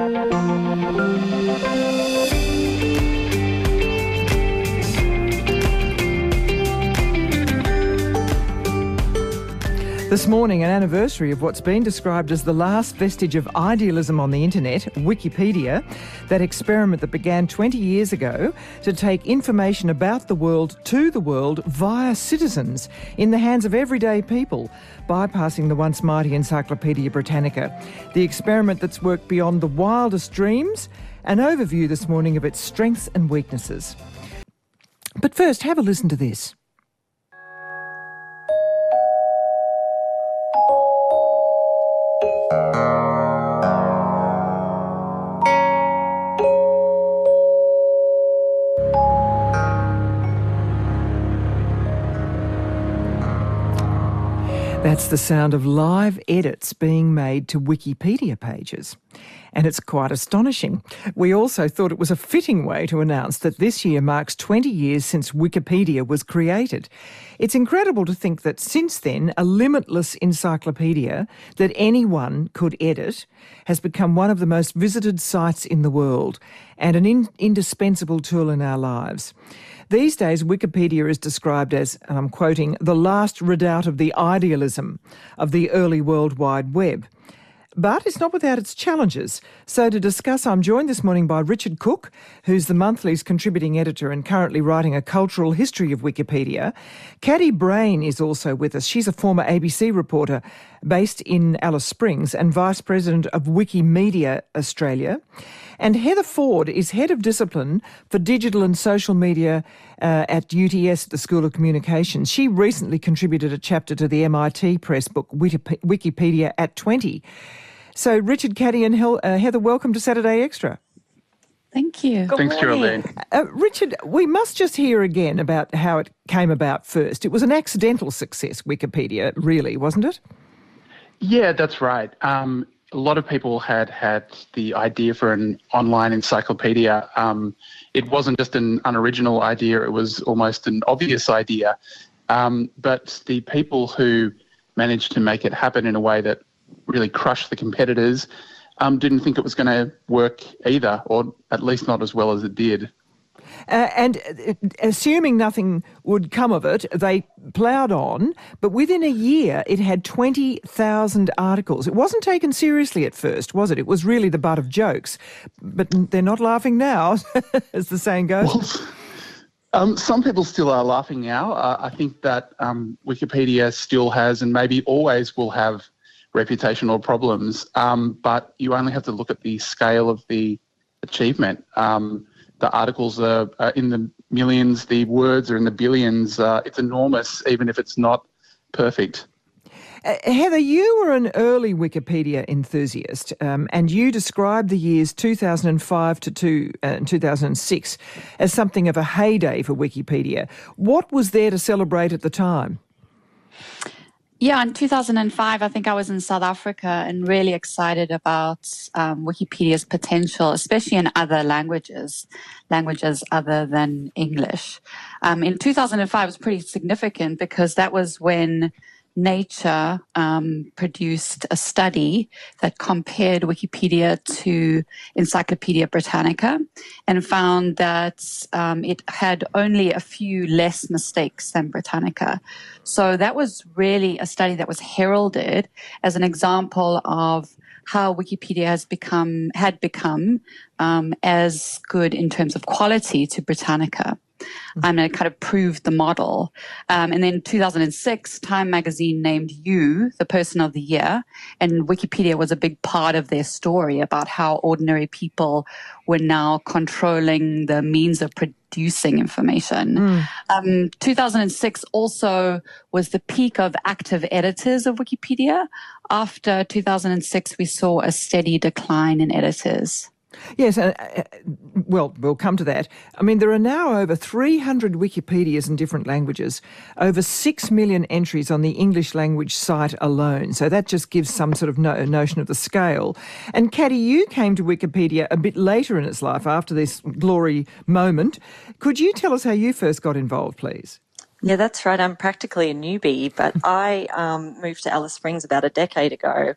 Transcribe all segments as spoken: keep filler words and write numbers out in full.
This morning, an anniversary of what's been described as the last vestige of idealism on the internet, Wikipedia, that experiment that began twenty years ago to take information about the world to the world via citizens in the hands of everyday people, bypassing the once mighty Encyclopaedia Britannica. The experiment that's worked beyond the wildest dreams, an overview this morning of its strengths and weaknesses. But first, have a listen to this. That's the sound of live edits being made to Wikipedia pages. And it's quite astonishing. We also thought it was a fitting way to announce that this year marks twenty years since Wikipedia was created. It's incredible to think that since then, a limitless encyclopedia that anyone could edit has become one of the most visited sites in the world and an in- indispensable tool in our lives. These days, Wikipedia is described as, and I'm quoting, the last redoubt of the idealism of the early World Wide Web. But it's not without its challenges. So to discuss, I'm joined this morning by Richard Cook, who's the Monthly's contributing editor and currently writing a cultural history of Wikipedia. Caddie Brain is also with us. She's a former A B C reporter based in Alice Springs and vice president of Wikimedia Australia. And Heather Ford is head of discipline for digital and social media uh, at U T S, the School of Communications. She recently contributed a chapter to the M I T Press book, Wikipedia at twenty. So, Richard, Caddie and Hel- uh, Heather, welcome to Saturday Extra. Thank you. Good Thanks, Geraldine. Uh, Richard, we must just hear again about how it came about first. It was an accidental success, Wikipedia, really, wasn't it? Yeah, that's right. Um, a lot of people had had the idea for an online encyclopedia. Um, it wasn't just an unoriginal idea, it was almost an obvious idea. Um, but the people who managed to make it happen in a way that really crushed the competitors um, didn't think it was going to work either, or at least not as well as it did. Uh, and uh, assuming nothing would come of it, they ploughed on, but within a year it had twenty thousand articles. It wasn't taken seriously at first, was it? It was really the butt of jokes. But they're not laughing now, as the saying goes. Well, um, some people still are laughing now. Uh, I think that um, Wikipedia still has, and maybe always will have, reputational problems, um, but you only have to look at the scale of the achievement. Um, the articles are, are in the millions, the words are in the billions. Uh, it's enormous, even if it's not perfect. Uh, Heather, you were an early Wikipedia enthusiast, um, and you described the years two thousand five to two, uh, two thousand six as something of a heyday for Wikipedia. What was there to celebrate at the time? Yeah, in two thousand five, I think I was in South Africa and really excited about um, Wikipedia's potential, especially in other languages, languages other than English. Um, in two thousand five, it was pretty significant because that was when Nature um, produced a study that compared Wikipedia to Encyclopaedia Britannica and found that um, it had only a few less mistakes than Britannica. So that was really a study that was heralded as an example of how Wikipedia has become, had become um, as good in terms of quality to Britannica. Um, and it kind of proved the model. Um, and then in two thousand six, Time magazine named you the person of the year, and Wikipedia was a big part of their story about how ordinary people were now controlling the means of producing information. Mm. Um, two thousand six also was the peak of active editors of Wikipedia. After two thousand six, we saw a steady decline in editors. Yes, uh, uh, well, we'll come to that. I mean, there are now over three hundred Wikipedias in different languages, over six million entries on the English language site alone. So that just gives some sort of no- notion of the scale. And Caddie, you came to Wikipedia a bit later in its life after this glory moment. Could you tell us how you first got involved, please? Yeah, that's right. I'm practically a newbie, but I um, moved to Alice Springs about a decade ago.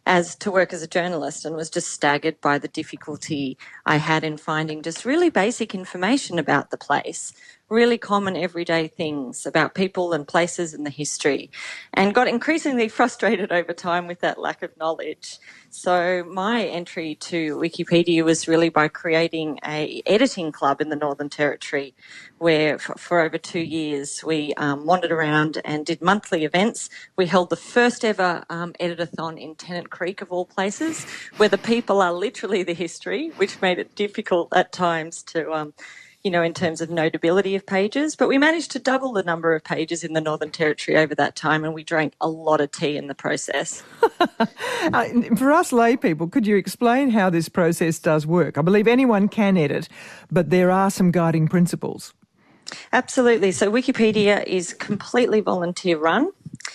as to work as a journalist, and was just staggered by the difficulty I had in finding just really basic information about the place, really common everyday things about people and places and the history, and got increasingly frustrated over time with that lack of knowledge. So my entry to Wikipedia was really by creating a editing club in the Northern Territory, where for, for over two years we um, wandered around and did monthly events. We held the first ever um, editathon in Tennant Creek, of all places, where the people are literally the history, which made it difficult at times to um, you know, in terms of notability of pages. But we managed to double the number of pages in the Northern Territory over that time, and we drank a lot of tea in the process. uh, for us lay people, could you explain how this process does work? I believe anyone can edit, but there are some guiding principles. Absolutely. So Wikipedia is completely volunteer run.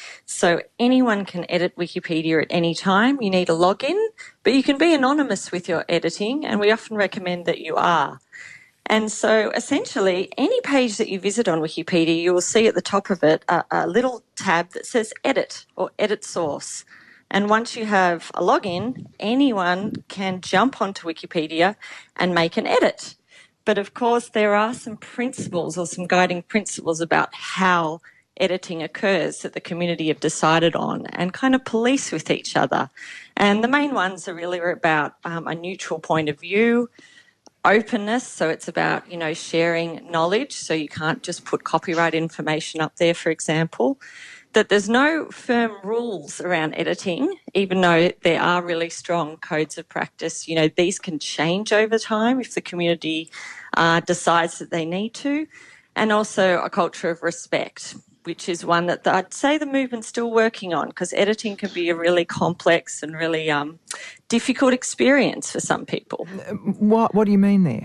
So anyone can edit Wikipedia at any time. You need a login, but you can be anonymous with your editing, and we often recommend that you are. And so essentially, any page that you visit on Wikipedia, you will see at the top of it a, a little tab that says edit or edit source. And once you have a login, anyone can jump onto Wikipedia and make an edit. But of course, there are some principles or some guiding principles about how editing occurs that the community have decided on and kind of police with each other. And the main ones are really about um, a neutral point of view, openness, so it's about, you know, sharing knowledge, so you can't just put copyright information up there, for example, that there's no firm rules around editing, even though there are really strong codes of practice. You know, these can change over time if the community uh, decides that they need to, and also a culture of respect, which is one that I'd say the movement's still working on, because editing can be a really complex and really um, difficult experience for some people. What, what do you mean there?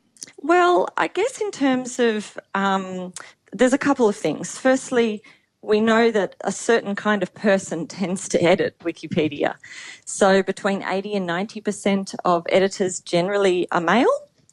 Well, I guess in terms of, um, there's a couple of things. Firstly, we know that a certain kind of person tends to edit Wikipedia. So between eighty and ninety percent of editors generally are male.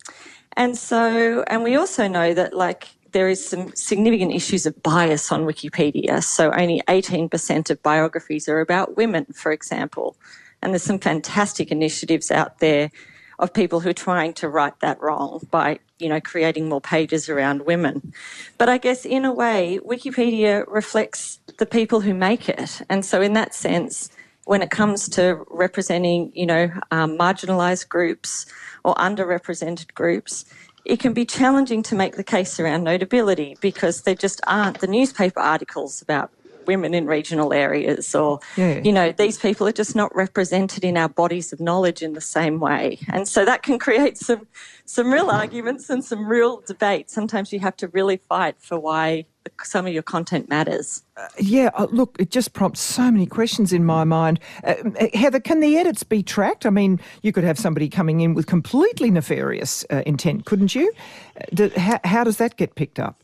And so, and we also know that, like, there is some significant issues of bias on Wikipedia. So only eighteen percent of biographies are about women, for example. And there's some fantastic initiatives out there of people who are trying to right that wrong by, you know, creating more pages around women. But I guess in a way, Wikipedia reflects the people who make it. And so in that sense, when it comes to representing, you know, um, marginalised groups or underrepresented groups, it can be challenging to make the case around notability, because there just aren't the newspaper articles about women in regional areas, or, yeah. you know, these people are just not represented in our bodies of knowledge in the same way. And so that can create some, some real arguments and some real debate. Sometimes you have to really fight for why some of your content matters. Uh, yeah, uh, look, it just prompts so many questions in my mind. Uh, Heather, can the edits be tracked? I mean, you could have somebody coming in with completely nefarious uh, intent, couldn't you? Uh, do, how, how does that get picked up?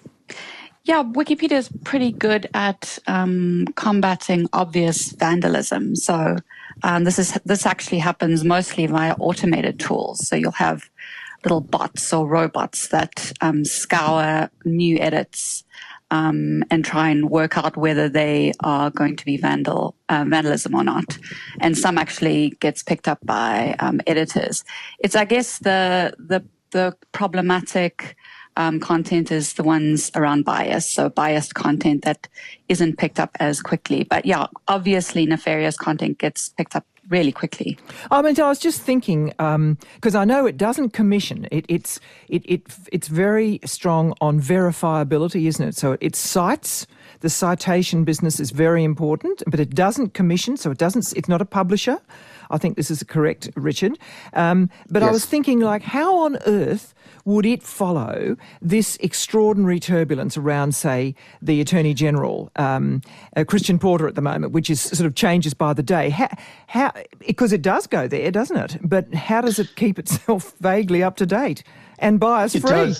Yeah, Wikipedia is pretty good at um, combating obvious vandalism. So um, this is this actually happens mostly via automated tools. So you'll have little bots or robots that um, scour new edits um, and try and work out whether they are going to be vandal uh, vandalism or not. And some actually gets picked up by um, editors. It's, I guess, the the the problematic Um, content is the ones around bias, so biased content that isn't picked up as quickly. But yeah, obviously nefarious content gets picked up really quickly. I mean, I was just thinking, because um, I know it doesn't commission. It, it's it, it it's very strong on verifiability, isn't it? So it cites. The citation business is very important, but it doesn't commission, so it doesn't. It's not a publisher. I think this is correct, Richard. Um, but yes. I was thinking, like, how on earth would it follow this extraordinary turbulence around, say, the Attorney General, um, uh, Christian Porter at the moment, which is sort of changes by the day? How, how, because it does go there, doesn't it? But how does it keep itself vaguely up to date and bias-free?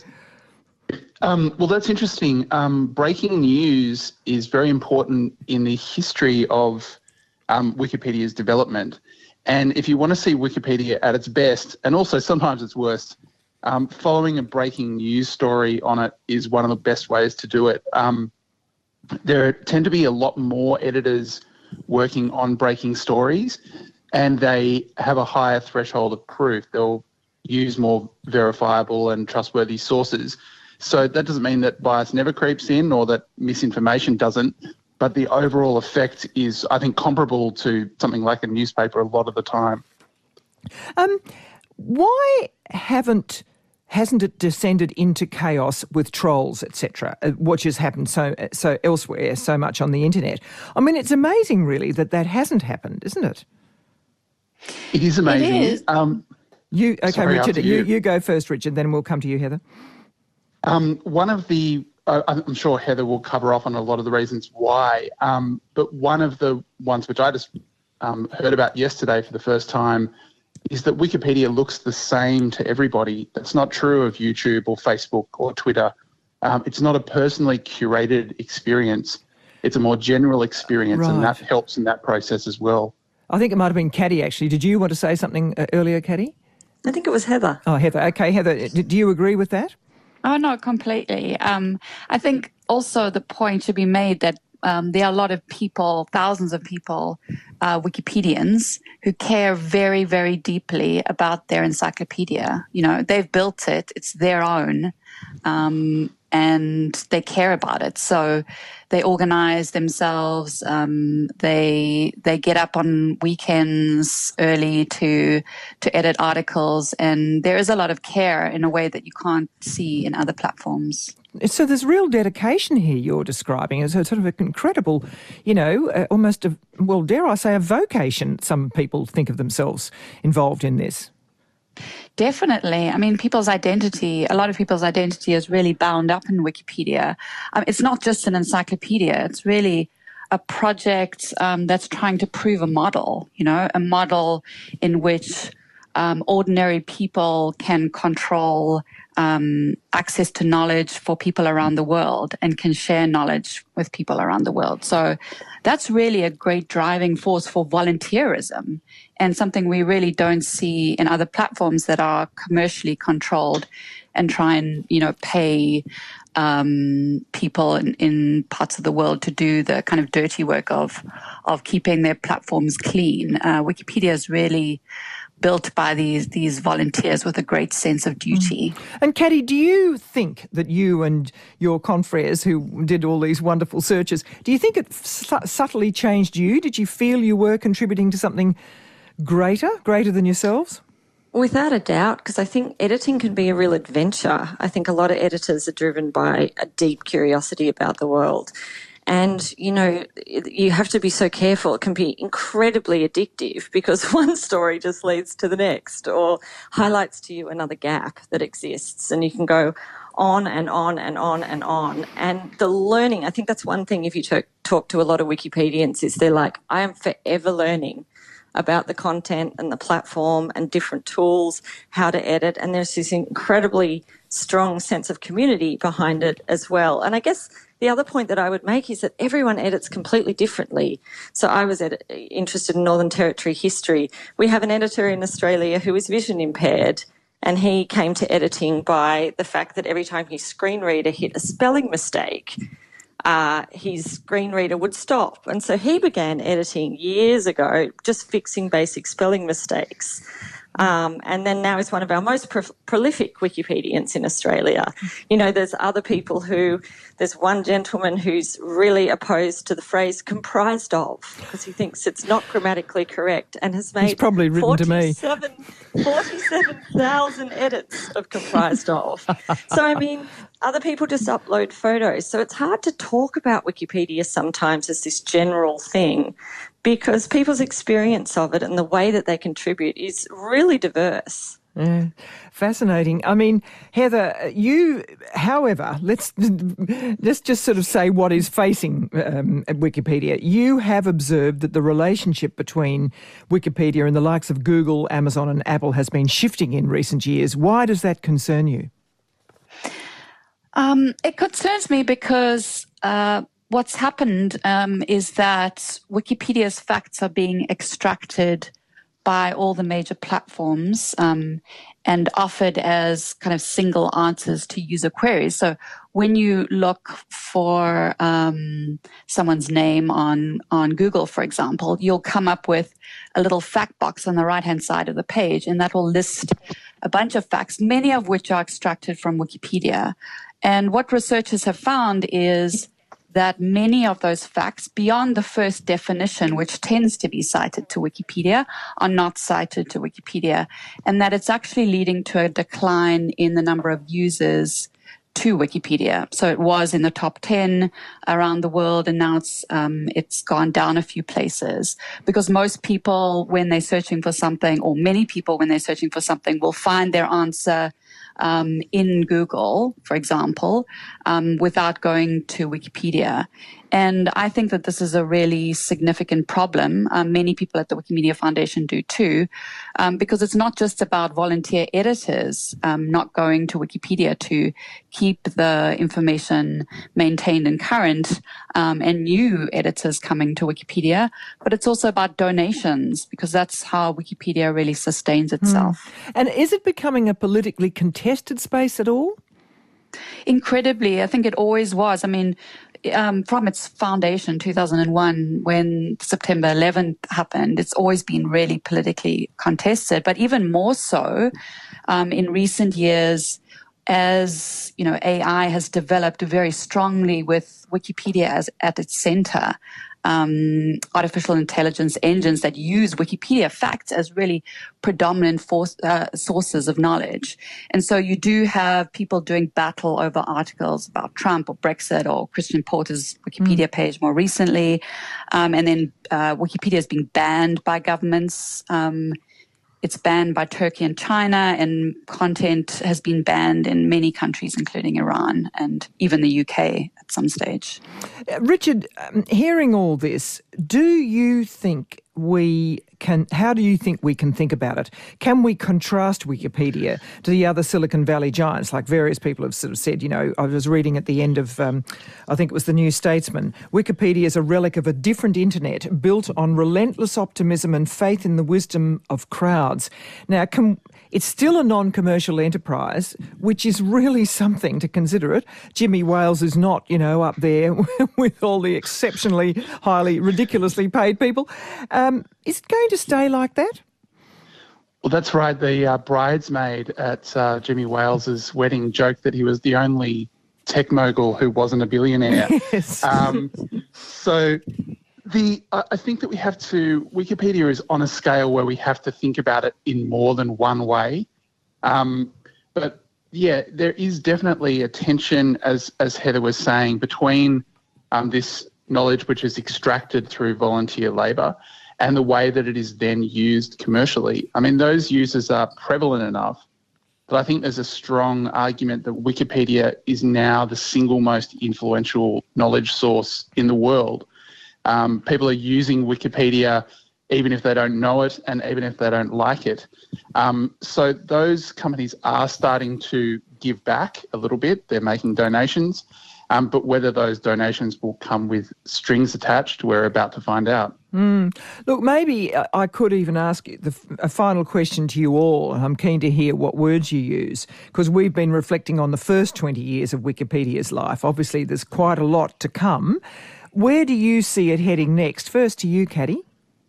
Um, well, that's interesting. Um, breaking news is very important in the history of um, Wikipedia's development. And if you want to see Wikipedia at its best, and also sometimes its worst, um, following a breaking news story on it is one of the best ways to do it. Um, there tend to be a lot more editors working on breaking stories, and they have a higher threshold of proof. They'll use more verifiable and trustworthy sources. So that doesn't mean that bias never creeps in or that misinformation doesn't, but the overall effect is, I think, comparable to something like a newspaper a lot of the time. Um, why haven't hasn't it descended into chaos with trolls, et cetera, which has happened so so elsewhere, so much on the internet? I mean, it's amazing, really, that that hasn't happened, isn't it? It is amazing. It is. Um, you okay, sorry, Richard? after You. you. you go first, Richard. Then we'll come to you, Heather. Um, one of the, uh, I'm sure Heather will cover off on a lot of the reasons why, um, but one of the ones which I just um, heard about yesterday for the first time is that Wikipedia looks the same to everybody. That's not true of YouTube or Facebook or Twitter. Um, it's not a personally curated experience. It's a more general experience, Right. and that helps in that process as well. I think it might have been Caddy, actually. Did you want to say something uh, earlier, Caddy? I think it was Heather. Oh, Heather. Okay, Heather, d- do you agree with that? Oh, no, completely. Um, I think also the point should be made that um, there are a lot of people, thousands of people, uh, Wikipedians, who care very, very deeply about their encyclopedia. You know, they've built it, it's their own, um, and they care about it. So they organize themselves, um, they they get up on weekends early to to edit articles, and there is a lot of care in a way that you can't see in other platforms. So there's real dedication here you're describing. It's a sort of an incredible, you know, uh, almost, a, well, dare I say, a vocation. Some people think of themselves involved in this. Definitely. I mean, people's identity, a lot of people's identity is really bound up in Wikipedia. Um, it's not just an encyclopedia. It's really a project um, that's trying to prove a model, you know, a model in which um, ordinary people can control um, access to knowledge for people around the world and can share knowledge with people around the world. So that's really a great driving force for volunteerism, and something we really don't see in other platforms that are commercially controlled and try and, you know, pay um, people in, in parts of the world to do the kind of dirty work of of keeping their platforms clean. Uh, Wikipedia is really built by these these volunteers with a great sense of duty. And Caddy, do you think that you and your confreres who did all these wonderful searches, do you think it su- subtly changed you? Did you feel you were contributing to something greater, greater than yourselves? Without a doubt, because I think editing can be a real adventure. I think a lot of editors are driven by a deep curiosity about the world. And, you know, you have to be so careful. It can be incredibly addictive because one story just leads to the next or highlights to you another gap that exists. And you can go on and on and on and on. And the learning, I think that's one thing if you talk, talk to a lot of Wikipedians is they're like, I am forever learning about the content and the platform and different tools, how to edit. And there's this incredibly strong sense of community behind it as well. And I guess the other point that I would make is that everyone edits completely differently. So I was ed- interested in Northern Territory history. We have an editor in Australia who is vision impaired, and he came to editing by the fact that every time his screen reader hit a spelling mistake, uh, his screen reader would stop. And so he began editing years ago, just fixing basic spelling mistakes. Um, and then now he's one of our most pro- prolific Wikipedians in Australia. You know, there's other people who, there's one gentleman who's really opposed to the phrase comprised of because he thinks it's not grammatically correct and has made He's probably written to me. forty-seven thousand edits of comprised of. So, I mean, other people just upload photos. So it's hard to talk about Wikipedia sometimes as this general thing because people's experience of it and the way that they contribute is really diverse. Yeah, fascinating. I mean, Heather, you, however, let's let's just sort of say what is facing um, at Wikipedia. You have observed that the relationship between Wikipedia and the likes of Google, Amazon and Apple has been shifting in recent years. Why does that concern you? Um, it concerns me because uh, what's happened um, is that Wikipedia's facts are being extracted by all the major platforms um, and offered as kind of single answers to user queries. So when you look for um, someone's name on, on Google, for example, you'll come up with a little fact box on the right-hand side of the page, and that will list a bunch of facts, many of which are extracted from Wikipedia. And what researchers have found is that many of those facts, beyond the first definition, which tends to be cited to Wikipedia, are not cited to Wikipedia, and that it's actually leading to a decline in the number of users to Wikipedia. So it was in the top ten around the world, and now it's um, it's gone down a few places, because most people, when they're searching for something, or many people when they're searching for something, will find their answer Um, in Google, for example, um, without going to Wikipedia. And I think that this is a really significant problem. Um, many people at the Wikimedia Foundation do too, um, because it's not just about volunteer editors um, not going to Wikipedia to keep the information maintained and current, um, and new editors coming to Wikipedia, but it's also about donations, because that's how Wikipedia really sustains itself. Mm. And is it becoming a politically contested space at all? Incredibly. I think it always was. I mean, um, from its foundation, two thousand one, when September eleventh happened, it's always been really politically contested, but even more so um, in recent years, as you know, A I has developed very strongly with Wikipedia as at its center. Um, artificial intelligence engines that use Wikipedia facts as really predominant force, uh, sources of knowledge. And so you do have people doing battle over articles about Trump or Brexit or Christian Porter's Wikipedia mm. page more recently. Um, and then uh, Wikipedia is being banned by governments. Um, It's banned by Turkey and China, and content has been banned in many countries, including Iran and even the U K at some stage. Uh, Richard, um, hearing all this, do you think we can, how do you think we can think about it? Can we contrast Wikipedia to the other Silicon Valley giants? Like various people have sort of said, you know, I was reading at the end of, um, I think it was the New Statesman, Wikipedia is a relic of a different internet built on relentless optimism and faith in the wisdom of crowds. Now, can, it's still a non-commercial enterprise, which is really something to consider it. Jimmy Wales is not, you know, up there with all the exceptionally highly, ridiculously paid people. Um, is it going to stay like that? Well, that's right. The uh, bridesmaid at uh, Jimmy Wales's wedding joked that he was the only tech mogul who wasn't a billionaire. Yes. Um, so the I think that we have to, Wikipedia is on a scale where we have to think about it in more than one way. Um, but yeah, there is definitely a tension, as, as Heather was saying, between um, this knowledge which is extracted through volunteer labour and the way that it is then used commercially. I mean, those users are prevalent enough that I think there's a strong argument that Wikipedia is now the single most influential knowledge source in the world. Um, people are using Wikipedia even if they don't know it and even if they don't like it. Um, so those companies are starting to give back a little bit. They're making donations. Um, but whether those donations will come with strings attached, we're about to find out. Mm. Look, maybe I could even ask you the, a final question to you all. I'm keen to hear what words you use, because we've been reflecting on the first twenty years of Wikipedia's life. Obviously, there's quite a lot to come. Where do you see it heading next? First to you, Caddy.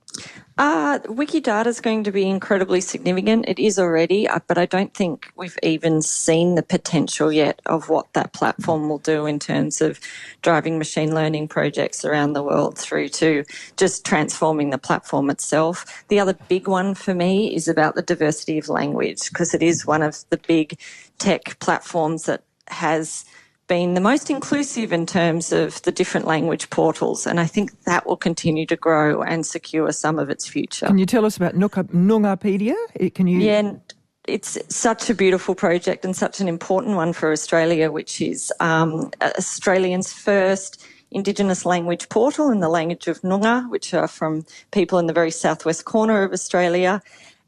Uh, Wikidata is going to be incredibly significant. It is already, uh, but I don't think we've even seen the potential yet of what that platform will do in terms of driving machine learning projects around the world through to just transforming the platform itself. The other big one for me is about the diversity of language, because it is one of the big tech platforms that has been the most inclusive in terms of the different language portals, and I think that will continue to grow and secure some of its future. Can you tell us about Noongapedia? Can you? Yeah, it's such a beautiful project and such an important one for Australia, which is um, Australians' first Indigenous language portal in the language of Noongar, which are from people in the very southwest corner of Australia.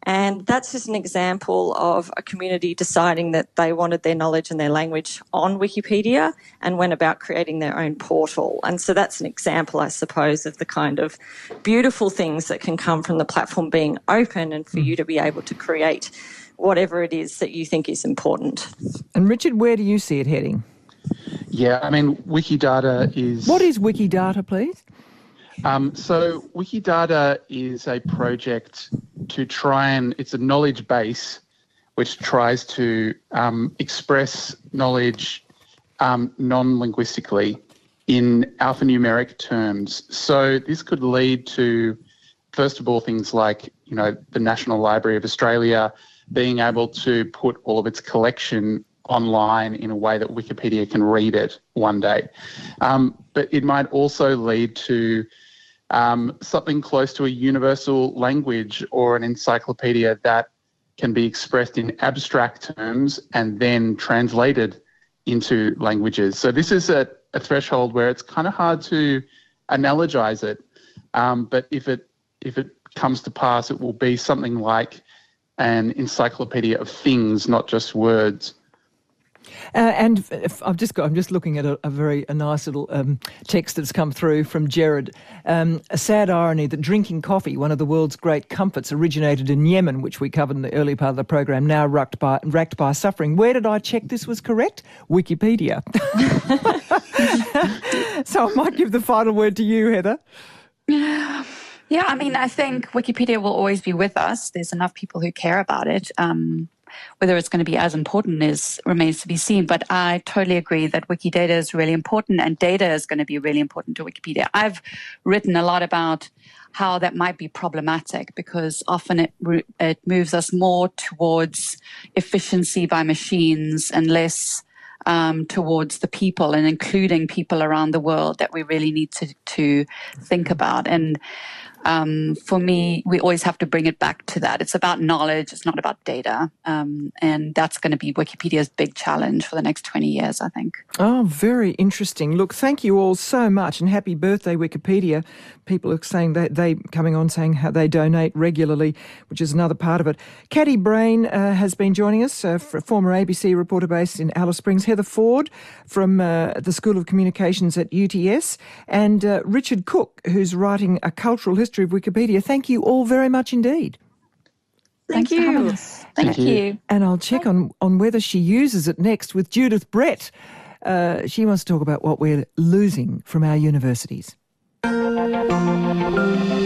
And that's just an example of a community deciding that they wanted their knowledge and their language on Wikipedia and went about creating their own portal. And so that's an example, I suppose, of the kind of beautiful things that can come from the platform being open and for mm. you to be able to create whatever it is that you think is important. And Richard, where do you see it heading? Yeah, I mean, Wikidata is... What is Wikidata, please? Um, so Wikidata is a project to try and, it's a knowledge base which tries to um, express knowledge um, non-linguistically in alphanumeric terms. So this could lead to, first of all, things like, you know, the National Library of Australia being able to put all of its collection online in a way that Wikipedia can read it one day. Um, but it might also lead to um, something close to a universal language or an encyclopedia that can be expressed in abstract terms and then translated into languages. So this is a, a threshold where it's kind of hard to analogize it. Um, but if it if it comes to pass, it will be something like an encyclopedia of things, not just words. Uh, and if I've just got, I'm just looking at a, a very a nice little um, text that's come through from Jared. Um, a sad irony that drinking coffee, one of the world's great comforts, originated in Yemen, which we covered in the early part of the program, now racked by, racked by suffering. Where did I check this was correct? Wikipedia. So I might give the final word to you, Heather. Yeah, I mean, I think Wikipedia will always be with us. There's enough people who care about it. Um, whether it's going to be as important is remains to be seen. But I totally agree that Wikidata is really important and data is going to be really important to Wikipedia. I've written a lot about how that might be problematic because often it it moves us more towards efficiency by machines and less um, towards the people and including people around the world that we really need to, to think about. And Um, for me, we always have to bring it back to that. It's about knowledge. It's not about data. Um, and that's going to be Wikipedia's big challenge for the next twenty years, I think. Oh, very interesting. Look, thank you all so much and happy birthday, Wikipedia. People are saying that they coming on saying how they donate regularly, which is another part of it. Caddy Brain uh, has been joining us, uh, former A B C reporter based in Alice Springs. Heather Ford from uh, the School of Communications at U T S. And uh, Richard Cook, who's writing a cultural history of Wikipedia. Thank you all very much indeed. Thank Thanks you. Thank, Thank you. you. And I'll check on, on whether she uses it next with Judith Brett. Uh, she wants to talk about what we're losing from our universities.